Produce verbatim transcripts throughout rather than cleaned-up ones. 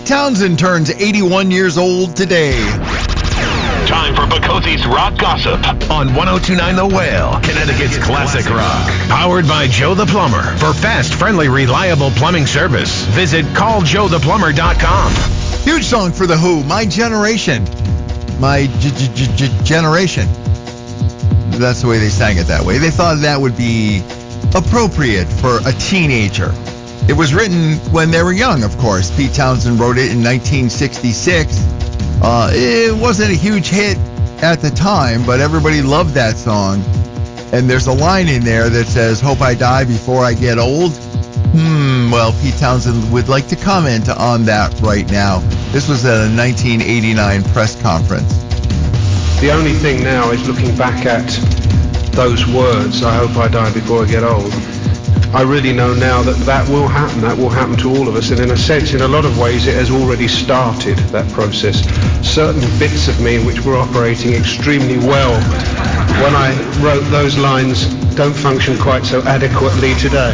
Townsend turns eighty-one years old today. Time for Bacothi's Rock Gossip on one oh two point nine The Whale, Connecticut's classic rock. Powered by Joe the Plumber. For fast, friendly, reliable plumbing service, visit call joe the plumber dot com. Huge song for The Who, My Generation. My g- g- g- g- Generation. That's the way they sang it that way. They thought that would be appropriate for a teenager. It was written when they were young, of course. Pete Townsend wrote it in nineteen sixty-six. Uh, it wasn't a huge hit at the time, but everybody loved that song. And there's a line in there that says, "Hope I die before I get old." Hmm, well, Pete Townsend would like to comment on that right now. This was at a nineteen eighty-nine press conference. The only thing now is looking back at those words, "I hope I die before I get old." I really know now that that will happen. That will happen to all of us. And in a sense, in a lot of ways, it has already started, that process. Certain bits of me which were operating extremely well when I wrote those lines don't function quite so adequately today.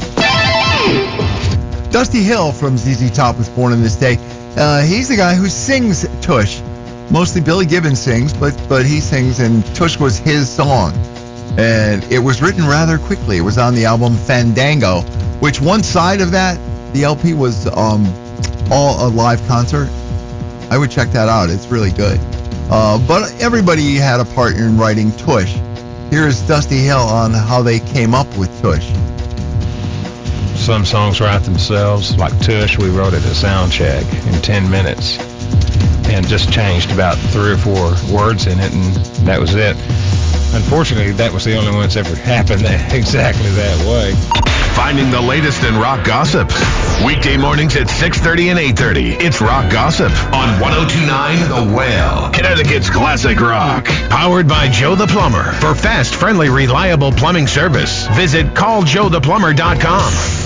Dusty Hill from Z Z Top was born on this day. Uh, he's the guy who sings Tush. Mostly Billy Gibbons sings, but, but he sings, and Tush was his song. And it was written rather quickly. It was on the album Fandango, which one side of that, the L P, was um, all a live concert. I would check that out. It's really good. Uh, but everybody had a part in writing Tush. Here's Dusty Hill on how they came up with Tush. Some songs write themselves, like Tush. We wrote it at sound check in ten minutes and just changed about three or four words in it, and that was it. Unfortunately, that was the only one that's ever happened that, exactly that way. Finding the latest in rock gossip. Weekday mornings at six thirty and eight thirty. It's Rock Gossip on one oh two point nine The Whale, Connecticut's classic rock. Powered by Joe the Plumber. For fast, friendly, reliable plumbing service, visit call joe the plumber dot com.